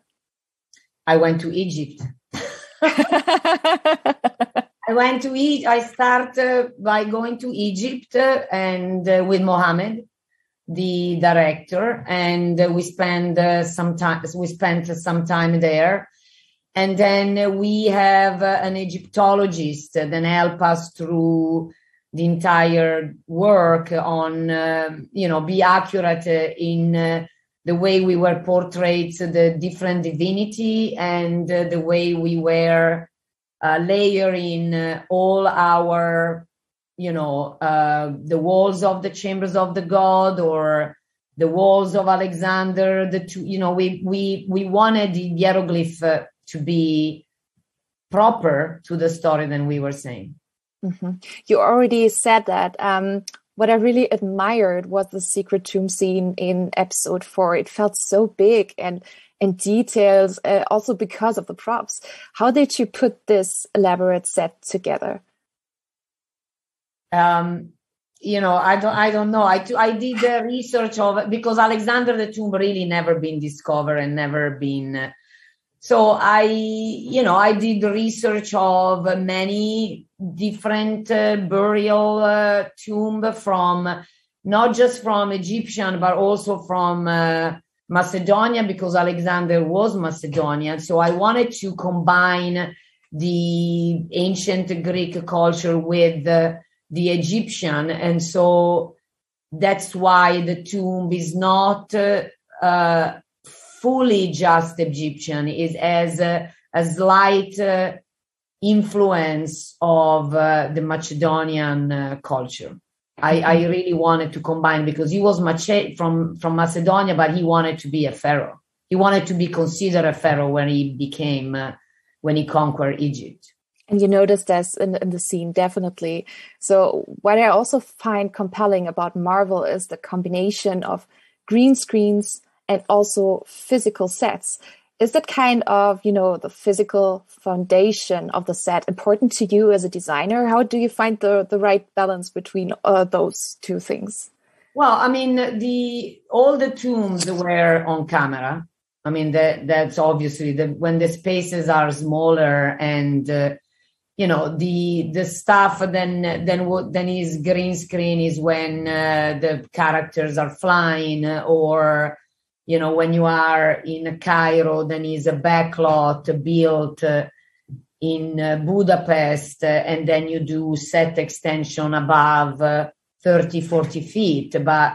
I went to Egypt. I went to Egypt. I started by going to Egypt uh, and uh, with Mohammed, the director, and uh, we spent uh, some time. We spent some time there, and then uh, we have uh, an Egyptologist that then help us through the entire work on, uh, you know, be accurate uh, in uh, the way we were portrayed, the different divinity, and uh, the way we were. Uh, layering uh, all our, you know, uh, the walls of the chambers of the god or the walls of Alexander. The two, you know, we we we wanted the hieroglyph uh, to be proper to the story than we were saying. Mm-hmm. You already said that. Um, what I really admired was the secret tomb scene in episode four. It felt so big and. And details, uh, also because of the props. How did you put this elaborate set together? Um, you know, I don't, I don't know. I, I did the research of it because Alexander the Tomb really never been discovered and never been. Uh, so I, you know, I did the research of many different uh, burial uh, tomb from not just from Egyptian, but also from. Uh, Macedonia, because Alexander was Macedonian. So I wanted to combine the ancient Greek culture with the, the Egyptian. And so that's why the tomb is not uh, uh, fully just Egyptian. It has a, a slight uh, influence of uh, the Macedonian uh, culture. I, I really wanted to combine because he was Mace- from, from Macedonia, but he wanted to be a pharaoh. He wanted to be considered a pharaoh when he became, uh, when he conquered Egypt. And you notice this in, in the scene, definitely. So what I also find compelling about Marvel is the combination of green screens and also physical sets. Is that kind of, you know, the physical foundation of the set important to you as a designer? How do you find the, the right balance between uh, those two things? Well, I mean, the all the tombs were on camera. I mean, that that's obviously the when the spaces are smaller and uh, you know the the stuff then then what then is green screen is when uh, the characters are flying, or you know when you are in Cairo then is a backlot built uh, in uh, Budapest, uh, and then you do set extension above uh, thirty, forty feet, but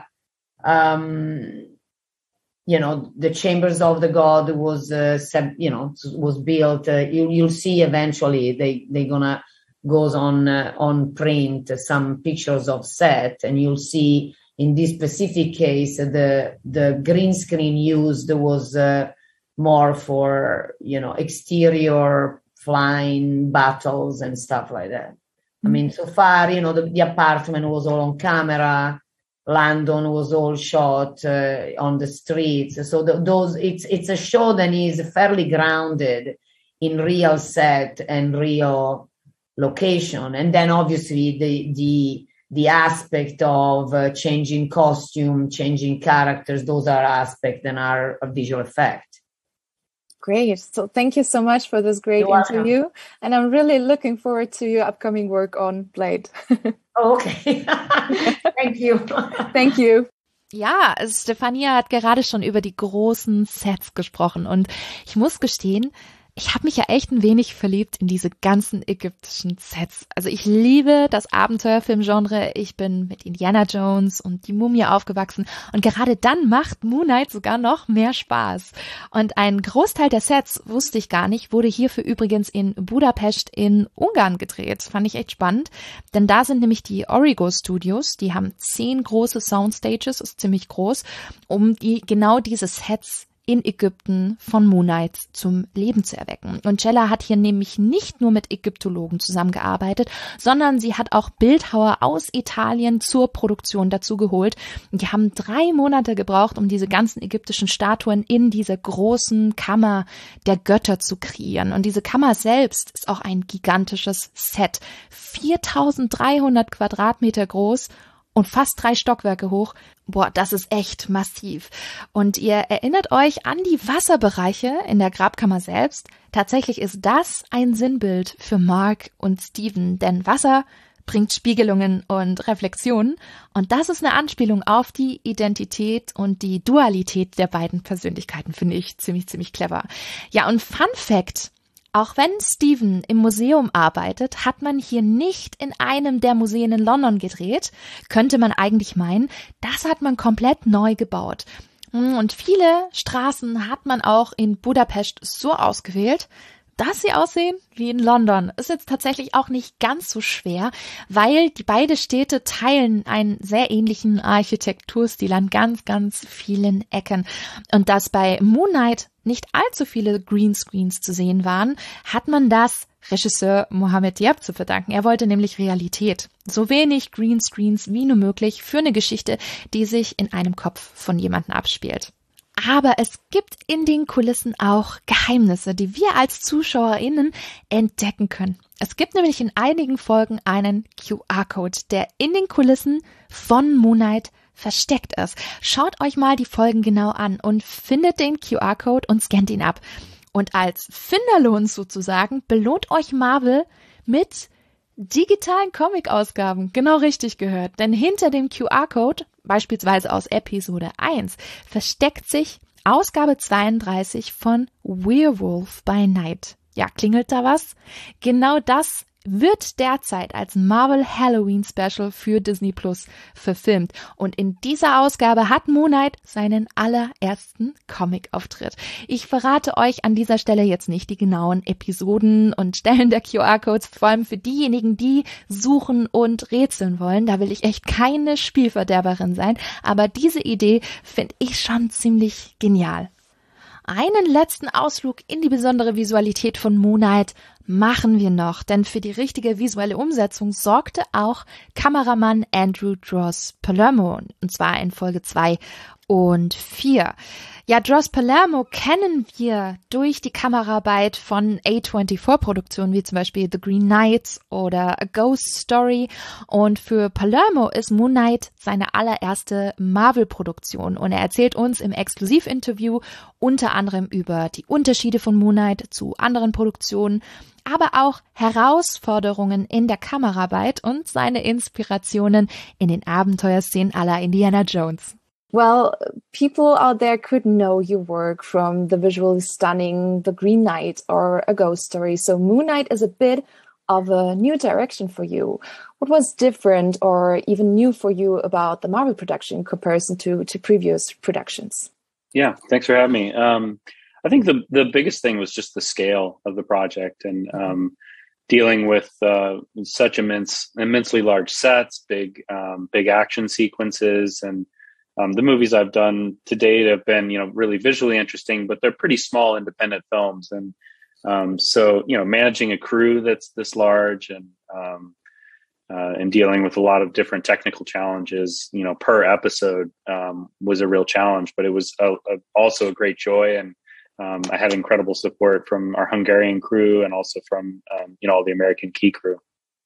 um you know, the Chambers of the God was, uh, you know, was built. Uh, you, you'll see eventually they they gonna goes on uh, on print uh, some pictures of set, and you'll see in this specific case the the green screen used was uh, more for you know exterior flying battles and stuff like that. Mm-hmm. I mean, so far, you know, the, the apartment was all on camera. London was all shot uh, on the streets. So the, those, it's it's a show that is fairly grounded in real set and real location. And then obviously the the the aspect of uh, changing costume, changing characters, those are aspects that are a visual effect. Great. So thank you so much for this great You're interview. welcome. And I'm really looking forward to your upcoming work on Blade. Oh, okay. Thank you. Thank you. Ja, Stefania hat gerade schon über die großen Sets gesprochen und ich muss gestehen, ich habe mich ja echt ein wenig verliebt in diese ganzen ägyptischen Sets. Also ich liebe das Abenteuerfilmgenre. Ich bin mit Indiana Jones und die Mumie aufgewachsen und gerade dann macht Moon Knight sogar noch mehr Spaß. Und ein Großteil der Sets, wusste ich gar nicht, wurde hierfür übrigens in Budapest in Ungarn gedreht. Fand ich echt spannend, denn da sind nämlich die Origo Studios, die haben zehn große Soundstages, ist ziemlich groß, um die genau diese Sets in Ägypten von Moon Knight zum Leben zu erwecken. Und Cella hat hier nämlich nicht nur mit Ägyptologen zusammengearbeitet, sondern sie hat auch Bildhauer aus Italien zur Produktion dazu geholt. Und die haben drei Monate gebraucht, um diese ganzen ägyptischen Statuen in dieser großen Kammer der Götter zu kreieren. Und diese Kammer selbst ist auch ein gigantisches Set. viertausenddreihundert Quadratmeter groß und fast drei Stockwerke hoch. Boah, das ist echt massiv. Und ihr erinnert euch an die Wasserbereiche in der Grabkammer selbst. Tatsächlich ist das ein Sinnbild für Mark und Steven, denn Wasser bringt Spiegelungen und Reflexionen. Und das ist eine Anspielung auf die Identität und die Dualität der beiden Persönlichkeiten, finde ich ziemlich, ziemlich clever. Ja, und Fun Fact: Auch wenn Steven im Museum arbeitet, hat man hier nicht in einem der Museen in London gedreht. Könnte man eigentlich meinen, das hat man komplett neu gebaut. Und viele Straßen hat man auch in Budapest so ausgewählt, dass sie aussehen wie in London. Ist jetzt tatsächlich auch nicht ganz so schwer, weil die beide Städte teilen einen sehr ähnlichen Architekturstil an ganz, ganz vielen Ecken. Und dass bei Moon Knight nicht allzu viele Greenscreens zu sehen waren, hat man das Regisseur Mohamed Diab zu verdanken. Er wollte nämlich Realität. So wenig Greenscreens wie nur möglich für eine Geschichte, die sich in einem Kopf von jemandem abspielt. Aber es gibt in den Kulissen auch Geheimnisse, die wir als ZuschauerInnen entdecken können. Es gibt nämlich in einigen Folgen einen Q R-Code, der in den Kulissen von Moon Knight versteckt ist. Schaut euch mal die Folgen genau an und findet den Q R-Code und scannt ihn ab. Und als Finderlohn sozusagen belohnt euch Marvel mit digitalen Comic-Ausgaben. Genau richtig gehört. Denn hinter dem Q R-Code, beispielsweise aus Episode eins, versteckt sich Ausgabe zweiunddreißig von Werewolf by Night. Ja, klingelt da was? Genau das wird derzeit als Marvel Halloween Special für Disney Plus verfilmt. Und in dieser Ausgabe hat Moon Knight seinen allerersten Comic-Auftritt. Ich verrate euch an dieser Stelle jetzt nicht die genauen Episoden und Stellen der Q R-Codes, vor allem für diejenigen, die suchen und rätseln wollen. Da will ich echt keine Spielverderberin sein, aber diese Idee finde ich schon ziemlich genial. Einen letzten Ausflug in die besondere Visualität von Moon Knight machen wir noch, denn für die richtige visuelle Umsetzung sorgte auch Kameramann Andrew Dross Palermo, und zwar in Folge zwei und vier. Ja, Dross Palermo kennen wir durch die Kameraarbeit von A vierundzwanzig Produktionen, wie zum Beispiel The Green Knight oder A Ghost Story. Und für Palermo ist Moon Knight seine allererste Marvel-Produktion. Und er erzählt uns im Exklusivinterview unter anderem über die Unterschiede von Moon Knight zu anderen Produktionen, aber auch Herausforderungen in der Kameraarbeit und seine Inspirationen in den Abenteuerszenen à la Indiana Jones. Well, people out there could know your work from the visually stunning The Green Knight or A Ghost Story. So Moon Knight is a bit of a new direction for you. What was different or even new for you about the Marvel production in comparison to, to previous productions? Yeah, thanks for having me. Um, I think the, the biggest thing was just the scale of the project and um, dealing with uh, such immense, immensely large sets, big, um, big action sequences, and Um, the movies I've done to date have been, you know, really visually interesting, but they're pretty small independent films. And um, so, you know, managing a crew that's this large and um, uh, and dealing with a lot of different technical challenges, you know, per episode um, was a real challenge, but it was a, a, also a great joy. And um, I had incredible support from our Hungarian crew and also from, um, you know, all the American key crew.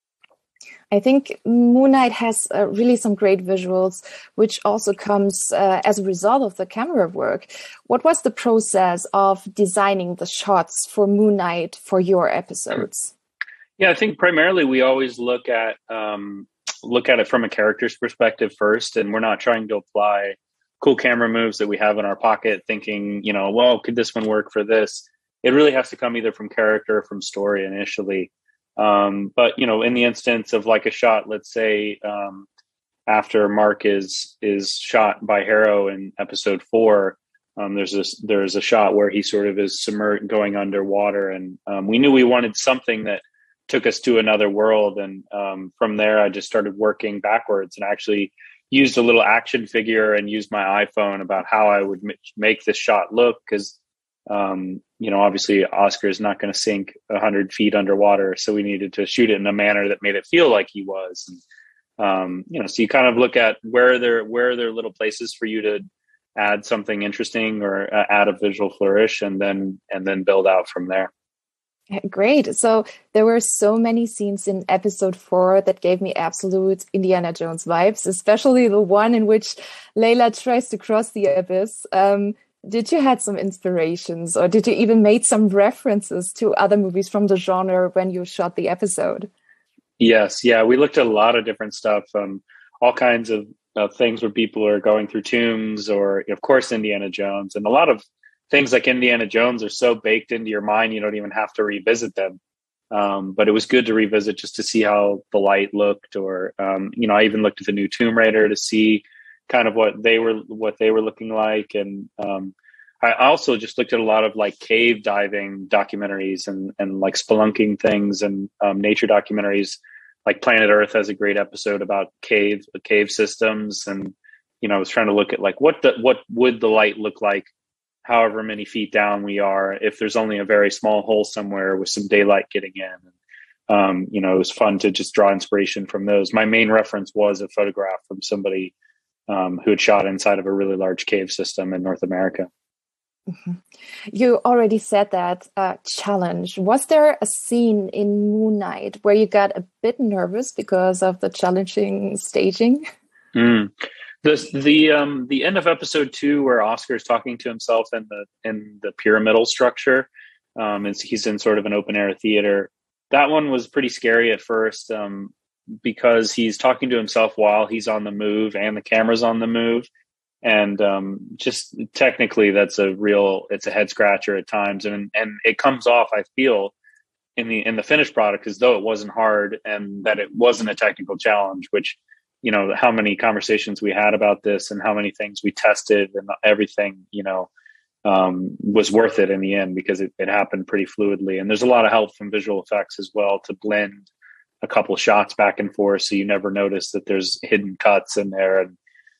I think Moon Knight has uh, really some great visuals, which also comes uh, as a result of the camera work. What was the process of designing the shots for Moon Knight for your episodes? Yeah, I think primarily we always look at um, look at it from a character's perspective first, and we're not trying to apply cool camera moves that we have in our pocket, thinking, you know, well, could this one work for this? It really has to come either from character or from story initially. Um, but, you know, in the instance of like a shot, let's say um, after Mark is is shot by Harrow in episode four, um, there's this there's a shot where he sort of is submerged, going underwater, and um, we knew we wanted something that took us to another world. And um, from there, I just started working backwards and actually used a little action figure and used my iPhone about how I would m- make this shot look, because Um, you know, obviously Oscar is not going to sink a hundred feet underwater. So we needed to shoot it in a manner that made it feel like he was. And, um, you know, so you kind of look at where there, where are there little places for you to add something interesting or uh, add a visual flourish, and then, and then build out from there. Great. So there were so many scenes in episode four that gave me absolute Indiana Jones vibes, especially the one in which Layla tries to cross the abyss. Um, Did you had some inspirations, or did you even make some references to other movies from the genre when you shot the episode? Yes. Yeah. We looked at a lot of different stuff, um, all kinds of uh, things where people are going through tombs, or of course, Indiana Jones, and a lot of things like Indiana Jones are so baked into your mind, you don't even have to revisit them. Um, but it was good to revisit just to see how the light looked, or, um, you know, I even looked at the new Tomb Raider to see kind of what they were, what they were looking like. And, um, I also just looked at a lot of like cave diving documentaries and, and like spelunking things and, um, nature documentaries. Like Planet Earth has a great episode about cave, cave systems. And, you know, I was trying to look at like, what the, what would the light look like however many feet down we are, if there's only a very small hole somewhere with some daylight getting in. Um, you know, it was fun to just draw inspiration from those. My main reference was a photograph from somebody Um, who had shot inside of a really large cave system in North America. Mm-hmm. You already said that uh, challenge. Was there a scene in Moon Knight where you got a bit nervous because of the challenging staging? Mm. The the um, the end of episode two, where Oscar is talking to himself in the in the pyramidal structure, um, and he's in sort of an open air theater. That one was pretty scary at first. Um, because he's talking to himself while he's on the move and the camera's on the move. And um, just technically, that's a real, it's a head scratcher at times. And, and it comes off, I feel, in the in the finished product as though it wasn't hard and that it wasn't a technical challenge, which, you know, how many conversations we had about this and how many things we tested and everything, you know, um, was worth it in the end because it, it happened pretty fluidly. And there's a lot of help from visual effects as well to blend a couple shots back and forth, so you never notice that there's hidden cuts in there. And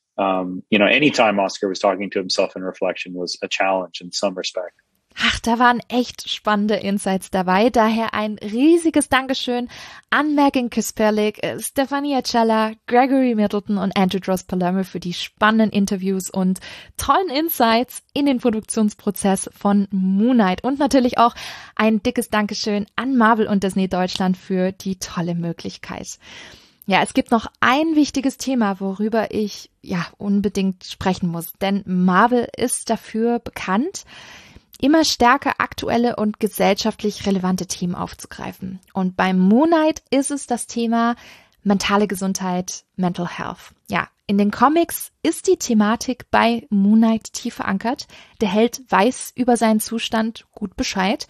um, you know, anytime Oscar was talking to himself in reflection was a challenge in some respect. Ach, da waren echt spannende Insights dabei. Daher ein riesiges Dankeschön an Megan Kisperlik, Stefania Cella, Gregory Middleton und Andrew Droz Palermo für die spannenden Interviews und tollen Insights in den Produktionsprozess von Moon Knight. Und natürlich auch ein dickes Dankeschön an Marvel und Disney Deutschland für die tolle Möglichkeit. Ja, es gibt noch ein wichtiges Thema, worüber ich ja unbedingt sprechen muss. Denn Marvel ist dafür bekannt, immer stärker aktuelle und gesellschaftlich relevante Themen aufzugreifen. Und beim Moon Knight ist es das Thema mentale Gesundheit, Mental Health. Ja, in den Comics ist die Thematik bei Moon Knight tief verankert. Der Held weiß über seinen Zustand gut Bescheid.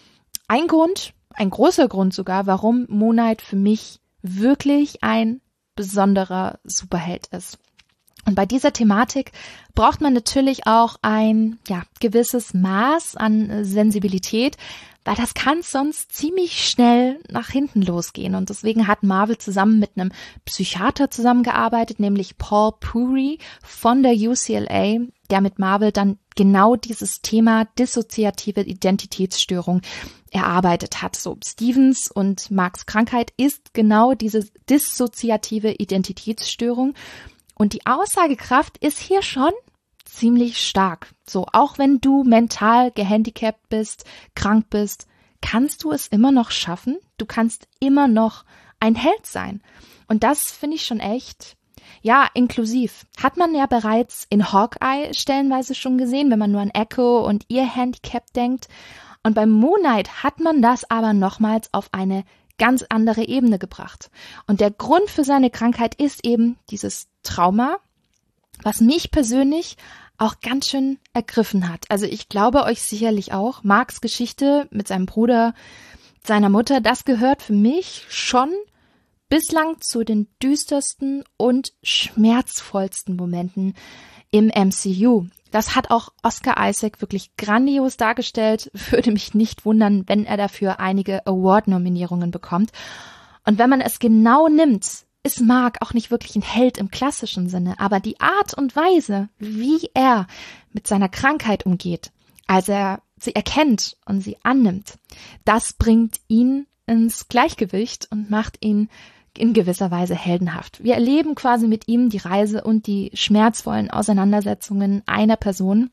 Ein Grund, ein großer Grund sogar, warum Moon Knight für mich wirklich ein besonderer Superheld ist. Und bei dieser Thematik braucht man natürlich auch ein ja, gewisses Maß an Sensibilität, weil das kann sonst ziemlich schnell nach hinten losgehen. Und deswegen hat Marvel zusammen mit einem Psychiater zusammengearbeitet, nämlich Paul Puri von der U C L A, der mit Marvel dann genau dieses Thema dissoziative Identitätsstörung erarbeitet hat. So, Stevens und Marks Krankheit ist genau diese dissoziative Identitätsstörung. Und die Aussagekraft ist hier schon ziemlich stark. So, auch wenn du mental gehandicapt bist, krank bist, kannst du es immer noch schaffen. Du kannst immer noch ein Held sein. Und das finde ich schon echt, ja, inklusiv. Hat man ja bereits in Hawkeye stellenweise schon gesehen, wenn man nur an Echo und ihr Handicap denkt. Und beim Moon Knight hat man das aber nochmals auf eine ganz andere Ebene gebracht. Und der Grund für seine Krankheit ist eben dieses Trauma, was mich persönlich auch ganz schön ergriffen hat. Also ich glaube euch sicherlich auch, Marks Geschichte mit seinem Bruder, seiner Mutter, das gehört für mich schon bislang zu den düstersten und schmerzvollsten Momenten im M C U. Das hat auch Oscar Isaac wirklich grandios dargestellt. Würde mich nicht wundern, wenn er dafür einige Award-Nominierungen bekommt. Und wenn man es genau nimmt, ist Mark auch nicht wirklich ein Held im klassischen Sinne, aber die Art und Weise, wie er mit seiner Krankheit umgeht, als er sie erkennt und sie annimmt, das bringt ihn ins Gleichgewicht und macht ihn in gewisser Weise heldenhaft. Wir erleben quasi mit ihm die Reise und die schmerzvollen Auseinandersetzungen einer Person,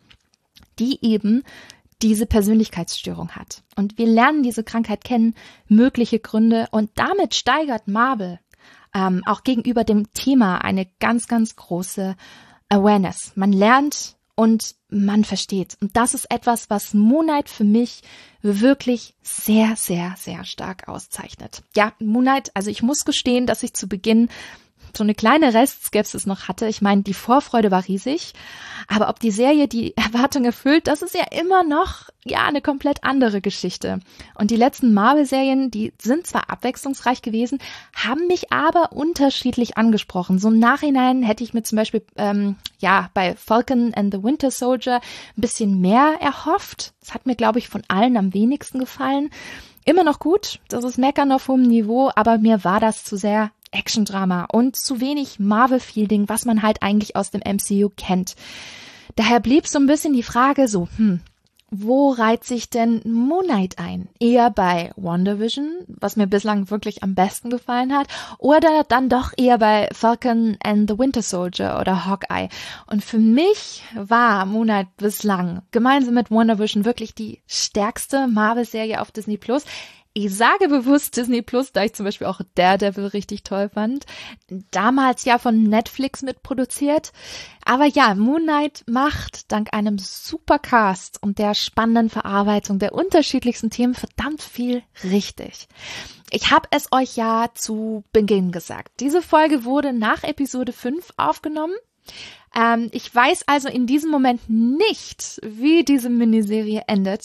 die eben diese Persönlichkeitsstörung hat. Und wir lernen diese Krankheit kennen, mögliche Gründe, und damit steigert Marvel ähm, auch gegenüber dem Thema eine ganz, ganz große Awareness. Man lernt und man versteht. Und das ist etwas, was Moon Knight für mich wirklich sehr, sehr, sehr stark auszeichnet. Ja, Moon Knight, also ich muss gestehen, dass ich zu Beginn so eine kleine Restskepsis noch hatte. Ich meine, die Vorfreude war riesig, aber ob die Serie die Erwartung erfüllt, das ist ja immer noch ja eine komplett andere Geschichte. Und die letzten Marvel-Serien, die sind zwar abwechslungsreich gewesen, haben mich aber unterschiedlich angesprochen. So im Nachhinein hätte ich mir zum Beispiel ähm, ja bei Falcon and the Winter Soldier ein bisschen mehr erhofft. Das hat mir, glaube ich, von allen am wenigsten gefallen. Immer noch gut, das ist Meckern auf hohem Niveau, aber mir war das zu sehr Action-Drama und zu wenig Marvel-Fielding, was man halt eigentlich aus dem M C U kennt. Daher blieb so ein bisschen die Frage so, hm, wo reiht sich denn Moon Knight ein? Eher bei WandaVision, was mir bislang wirklich am besten gefallen hat, oder dann doch eher bei Falcon and the Winter Soldier oder Hawkeye? Und für mich war Moon Knight bislang gemeinsam mit WandaVision wirklich die stärkste Marvel-Serie auf Disney Plus. Ich sage bewusst Disney Plus, da ich zum Beispiel auch Daredevil richtig toll fand. Damals ja von Netflix mitproduziert. Aber ja, Moon Knight macht dank einem super Cast und der spannenden Verarbeitung der unterschiedlichsten Themen verdammt viel richtig. Ich habe es euch ja zu Beginn gesagt. Diese Folge wurde nach Episode fünf aufgenommen. Ähm, ich weiß also in diesem Moment nicht, wie diese Miniserie endet.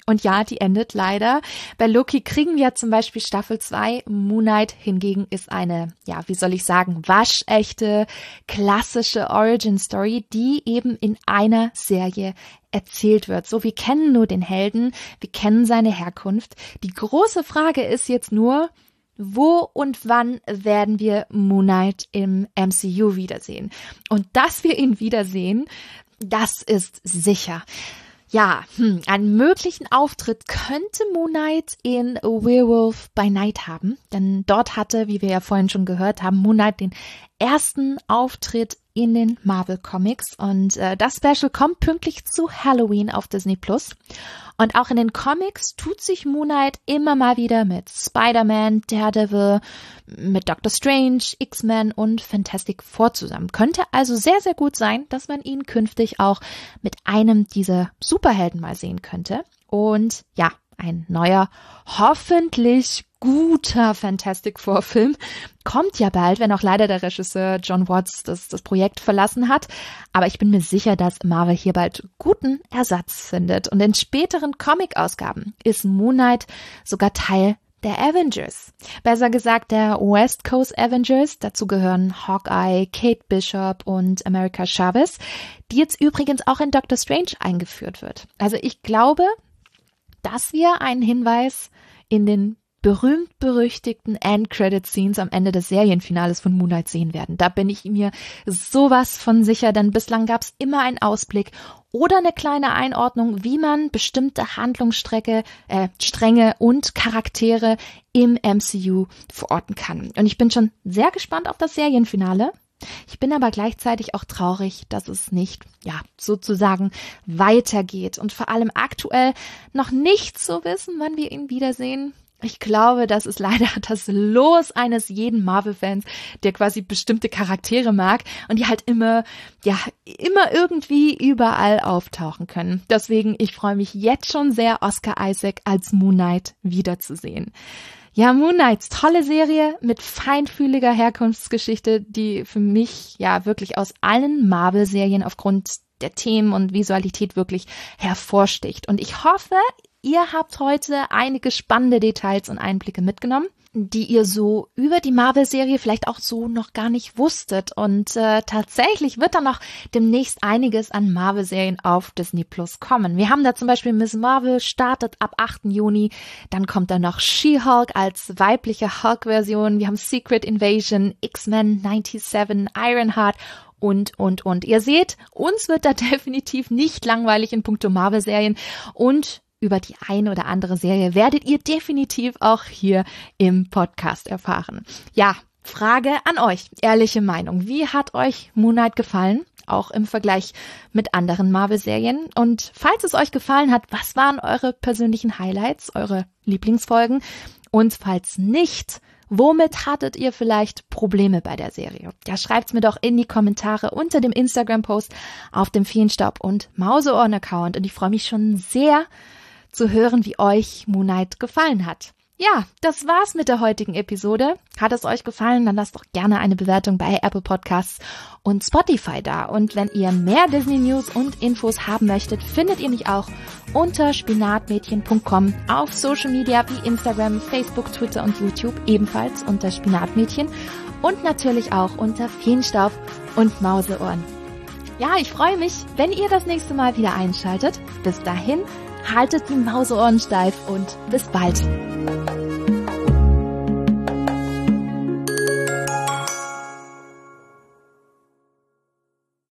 Und ja, die endet leider. Bei Loki kriegen wir zum Beispiel Staffel zwei. Moon Knight hingegen ist eine, ja, wie soll ich sagen, waschechte, klassische Origin-Story, die eben in einer Serie erzählt wird. So, wir kennen nur den Helden, wir kennen seine Herkunft. Die große Frage ist jetzt nur, wo und wann werden wir Moon Knight im M C U wiedersehen? Und dass wir ihn wiedersehen, das ist sicher. Ja, hm, einen möglichen Auftritt könnte Moon Knight in Werewolf by Night haben, denn dort hatte, wie wir ja vorhin schon gehört haben, Moon Knight den ersten Auftritt in den Marvel Comics und äh, das Special kommt pünktlich zu Halloween auf Disney Plus. Und auch in den Comics tut sich Moon Knight immer mal wieder mit Spider-Man, Daredevil, mit Doctor Strange, X-Men und Fantastic Four zusammen. Könnte also sehr, sehr gut sein, dass man ihn künftig auch mit einem dieser Superhelden mal sehen könnte. Und ja, ein neuer, hoffentlich guter Fantastic Four Film kommt ja bald, wenn auch leider der Regisseur John Watts das, das Projekt verlassen hat. Aber ich bin mir sicher, dass Marvel hier bald guten Ersatz findet. Und in späteren Comic-Ausgaben ist Moon Knight sogar Teil der Avengers. Besser gesagt der West Coast Avengers. Dazu gehören Hawkeye, Kate Bishop und America Chavez, die jetzt übrigens auch in Doctor Strange eingeführt wird. Also ich glaube, dass wir einen Hinweis in den berühmt-berüchtigten End-Credit-Scenes am Ende des Serienfinales von Moon Knight sehen werden. Da bin ich mir sowas von sicher, denn bislang gab es immer einen Ausblick oder eine kleine Einordnung, wie man bestimmte Handlungsstrecke, äh, Stränge und Charaktere im M C U verorten kann. Und ich bin schon sehr gespannt auf das Serienfinale. Ich bin aber gleichzeitig auch traurig, dass es nicht, ja, sozusagen weitergeht und vor allem aktuell noch nicht so wissen, wann wir ihn wiedersehen. Ich glaube, das ist leider das Los eines jeden Marvel-Fans, der quasi bestimmte Charaktere mag und die halt immer, ja, immer irgendwie überall auftauchen können. Deswegen, ich freue mich jetzt schon sehr, Oscar Isaac als Moon Knight wiederzusehen. Ja, Moon Knight, tolle Serie mit feinfühliger Herkunftsgeschichte, die für mich ja wirklich aus allen Marvel-Serien aufgrund der Themen und Visualität wirklich hervorsticht. Und ich hoffe, ihr habt heute einige spannende Details und Einblicke mitgenommen, die ihr so über die Marvel-Serie vielleicht auch so noch gar nicht wusstet. Und äh, tatsächlich wird da noch demnächst einiges an Marvel-Serien auf Disney Plus kommen. Wir haben da zum Beispiel Miss Marvel, startet ab achten Juni. Dann kommt da noch She-Hulk als weibliche Hulk-Version. Wir haben Secret Invasion, X-Men neunundneunzig, Ironheart und, und, und. Ihr seht, uns wird da definitiv nicht langweilig in puncto Marvel-Serien und über die eine oder andere Serie werdet ihr definitiv auch hier im Podcast erfahren. Ja, Frage an euch, ehrliche Meinung. Wie hat euch Moon Knight gefallen? Auch im Vergleich mit anderen Marvel-Serien. Und falls es euch gefallen hat, was waren eure persönlichen Highlights, eure Lieblingsfolgen? Und falls nicht, womit hattet ihr vielleicht Probleme bei der Serie? Ja, schreibt's mir doch in die Kommentare unter dem Instagram-Post auf dem Feenstaub- und Mauseohren-Account. Und ich freue mich schon sehr zu hören, wie euch Moon Knight gefallen hat. Ja, das war's mit der heutigen Episode. Hat es euch gefallen, dann lasst doch gerne eine Bewertung bei Apple Podcasts und Spotify da. Und wenn ihr mehr Disney News und Infos haben möchtet, findet ihr mich auch unter spinatmädchen punkt com auf Social Media wie Instagram, Facebook, Twitter und YouTube, ebenfalls unter Spinatmädchen und natürlich auch unter Feenstaub und Mauseohren. Ja, ich freue mich, wenn ihr das nächste Mal wieder einschaltet. Bis dahin, haltet die Mauseohren steif und bis bald.